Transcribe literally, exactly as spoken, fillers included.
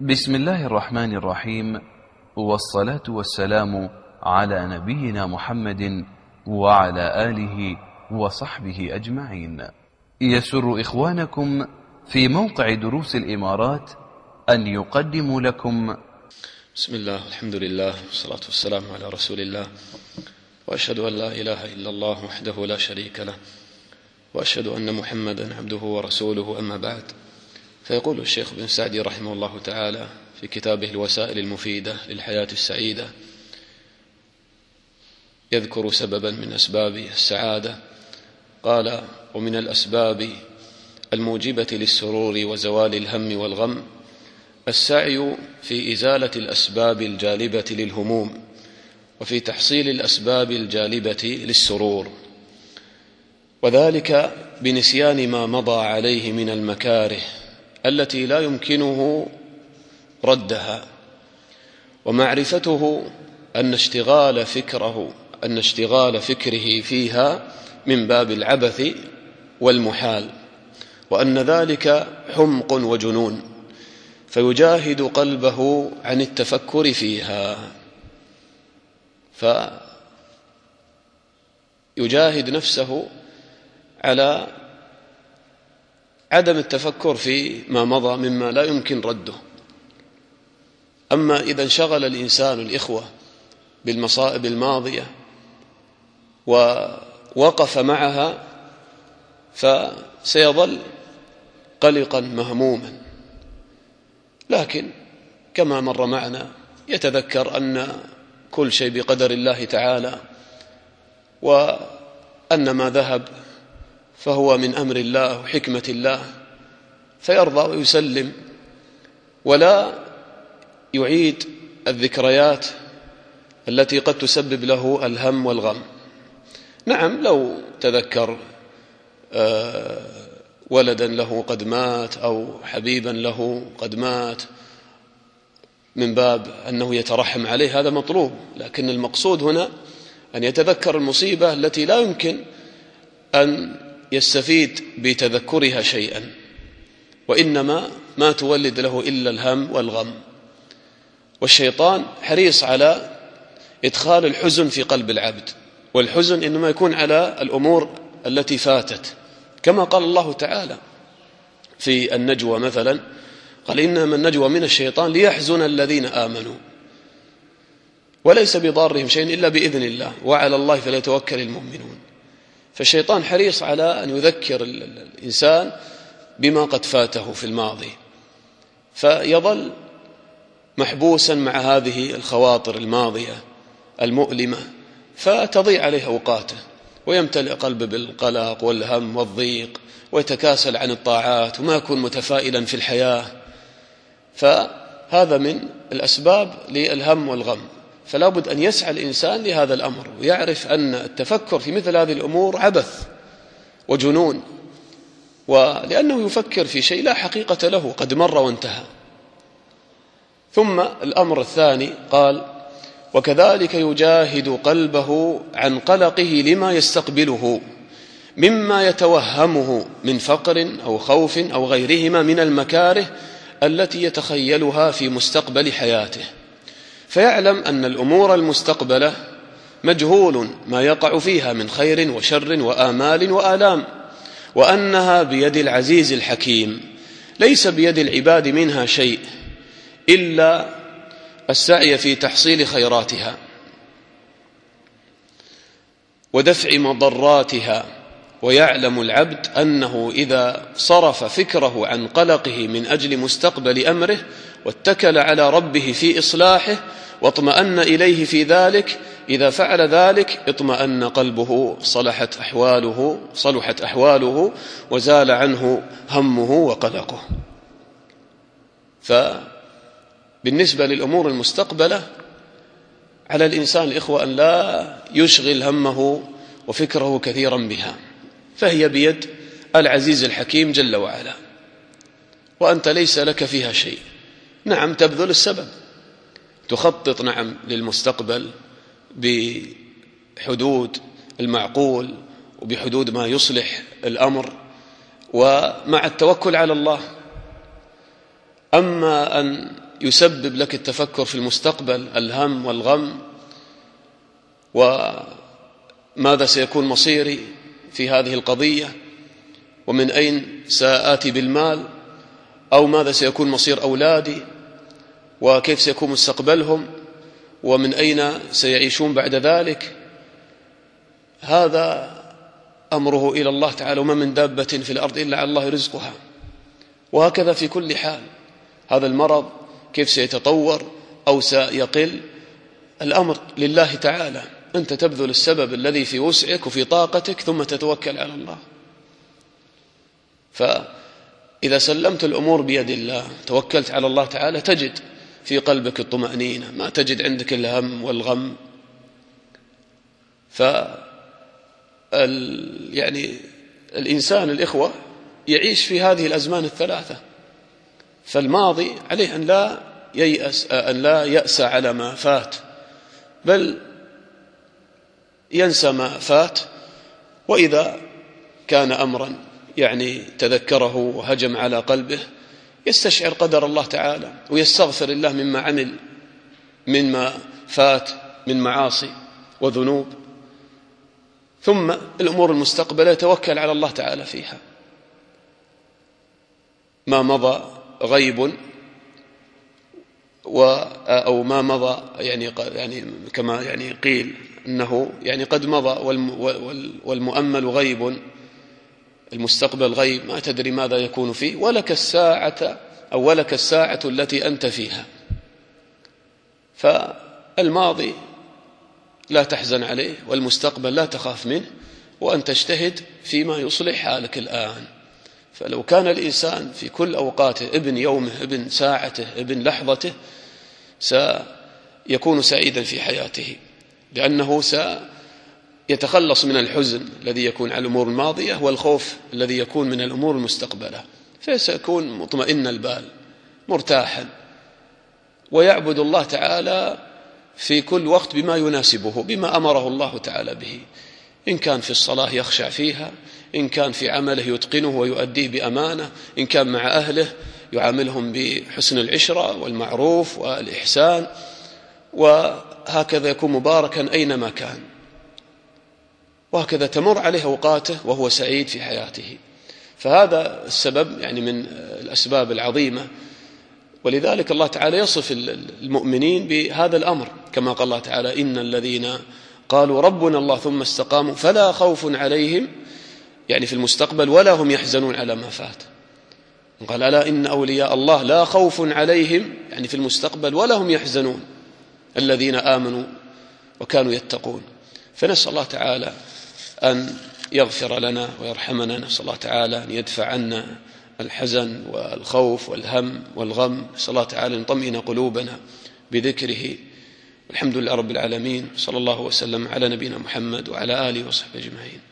بسم الله الرحمن الرحيم، والصلاة والسلام على نبينا محمد وعلى آله وصحبه أجمعين. يسر إخوانكم في موقع دروس الإمارات أن يقدموا لكم بسم الله، الحمد لله، والصلاة والسلام على رسول الله، وأشهد أن لا إله إلا الله وحده لا شريك له، وأشهد أن محمدا عبده ورسوله، أما بعد. فيقول الشيخ بن سعدي رحمه الله تعالى في كتابه الوسائل المفيدة للحياة السعيدة، يذكر سببا من أسباب السعادة، قال: ومن الأسباب الموجبة للسرور وزوال الهم والغم السعي في إزالة الأسباب الجالبة للهموم، وفي تحصيل الأسباب الجالبة للسرور، وذلك بنسيان ما مضى عليه من المكاره التي لا يمكنه ردها، ومعرفته أن اشتغال فكره أن اشتغال فكره فيها من باب العبث والمحال، وأن ذلك حمق وجنون، فيجاهد قلبه عن التفكر فيها، فيجاهد نفسه على عدم التفكر في ما مضى مما لا يمكن رده. أما إذا انشغل الإنسان الإخوة بالمصائب الماضية ووقف معها فسيظل قلقا مهموما، لكن كما مر معنا يتذكر أن كل شيء بقدر الله تعالى، وأن ما ذهب فهو من أمر الله وحكمة الله، فيرضى ويسلم ولا يعيد الذكريات التي قد تسبب له الهم والغم. نعم، لو تذكر ولدا له قد مات أو حبيبا له قد مات من باب أنه يترحم عليه، هذا مطلوب، لكن المقصود هنا أن يتذكر المصيبة التي لا يمكن أن يستفيد بتذكرها شيئا، وإنما ما تولد له إلا الهم والغم. والشيطان حريص على إدخال الحزن في قلب العبد، والحزن إنما يكون على الأمور التي فاتت، كما قال الله تعالى في النجوى مثلا، قال: إنما النجوى من الشيطان ليحزن الذين آمنوا وليس بضارهم شيء إلا بإذن الله وعلى الله فليتوكل المؤمنون. فالشيطان حريص على أن يذكر الإنسان بما قد فاته في الماضي، فيظل محبوسا مع هذه الخواطر الماضية المؤلمة، فتضيع عليه أوقاته، ويمتلئ قلبه بالقلق والهم والضيق، ويتكاسل عن الطاعات، وما يكون متفائلا في الحياة. فهذا من الأسباب للهم والغم، فلا بد أن يسعى الإنسان لهذا الأمر، ويعرف أن التفكر في مثل هذه الأمور عبث وجنون، ولأنه يفكر في شيء لا حقيقة له، قد مر وانتهى. ثم الأمر الثاني قال: وكذلك يجاهد قلبه عن قلقه لما يستقبله مما يتوهمه من فقر أو خوف أو غيرهما من المكاره التي يتخيلها في مستقبل حياته، فيعلم أن الأمور المستقبلة مجهول ما يقع فيها من خير وشر وآمال وآلام، وأنها بيد العزيز الحكيم، ليس بيد العباد منها شيء إلا السعي في تحصيل خيراتها ودفع مضراتها. ويعلم العبد أنه إذا صرف فكره عن قلقه من أجل مستقبل أمره واتكل على ربه في إصلاحه واطمأن إليه في ذلك، إذا فعل ذلك اطمأن قلبه، صلحت أحواله صلحت أحواله وزال عنه همه وقلقه. فبالنسبة للأمور المستقبلة على الإنسان الإخوة أن لا يشغل همه وفكره كثيرا بها، فهي بيد العزيز الحكيم جل وعلا، وأنت ليس لك فيها شيء. نعم، تبذل السبب، تخطط نعم للمستقبل بحدود المعقول وبحدود ما يصلح الأمر، ومع التوكل على الله. أما أن يسبب لك التفكر في المستقبل الهم والغم وماذا سيكون مصيري في هذه القضية ومن أين سآتي بالمال، أو ماذا سيكون مصير أولادي وكيف سيكون مستقبلهم ومن أين سيعيشون بعد ذلك، هذا أمره إلى الله تعالى. وما من دابة في الأرض إلا على الله رزقها. وهكذا في كل حال، هذا المرض كيف سيتطور أو سيقل، الأمر لله تعالى. أنت تبذل السبب الذي في وسعك وفي طاقتك ثم تتوكل على الله. فإذا سلمت الأمور بيد الله، توكلت على الله تعالى، تجد في قلبك الطمأنينة، ما تجد عندك الهم والغم. ف يعني الإنسان الإخوة يعيش في هذه الأزمان الثلاثة. فالماضي عليه أن لا ييأس أن لا يأسى على ما فات، بل ينسى ما فات. وإذا كان أمرا يعني تذكره وهجم على قلبه، يستشعر قدر الله تعالى ويستغفر الله مما عمل مما فات من معاصي وذنوب. ثم الأمور المستقبلة يتوكل على الله تعالى فيها. ما مضى غيب و أو ما مضى يعني يعني كما يعني قيل أنه يعني قد مضى والمؤمل غيب، المستقبل غيب ما تدري ماذا يكون فيه، ولك الساعة أو ولك الساعة التي أنت فيها. فالماضي لا تحزن عليه، والمستقبل لا تخاف منه، وأن تجتهد فيما يصلح حالك الآن. فلو كان الإنسان في كل أوقاته ابن يومه ابن ساعته ابن لحظته سيكون سعيدا في حياته، لأنه سيتخلص من الحزن الذي يكون على الأمور الماضية والخوف الذي يكون من الأمور المستقبلة، فسيكون مطمئن البال مرتاحا، ويعبد الله تعالى في كل وقت بما يناسبه، بما أمره الله تعالى به. إن كان في الصلاة يخشع فيها، إن كان في عمله يتقنه ويؤديه بأمانة، إن كان مع أهله يعاملهم بحسن العشرة والمعروف والإحسان، وهكذا يكون مباركا أينما كان، وهكذا تمر عليه أوقاته وهو سعيد في حياته. فهذا السبب يعني من الأسباب العظيمة. ولذلك الله تعالى يصف المؤمنين بهذا الأمر كما قال الله تعالى: إن الذين قالوا ربنا الله ثم استقاموا فلا خوف عليهم يعني في المستقبل ولا هم يحزنون على ما فات. قال: ألا إن أولياء الله لا خوف عليهم يعني في المستقبل ولا هم يحزنون، الذين آمنوا وكانوا يتقون. فنسأل الله تعالى أن يغفر لنا ويرحمنا، نسأل الله تعالى أن يدفع عنا الحزن والخوف والهم والغم، نسأل الله تعالى أن يطمئن قلوبنا بذكره. الحمد لله رب العالمين، صلى الله وسلم على نبينا محمد وعلى آله وصحبه أجمعين.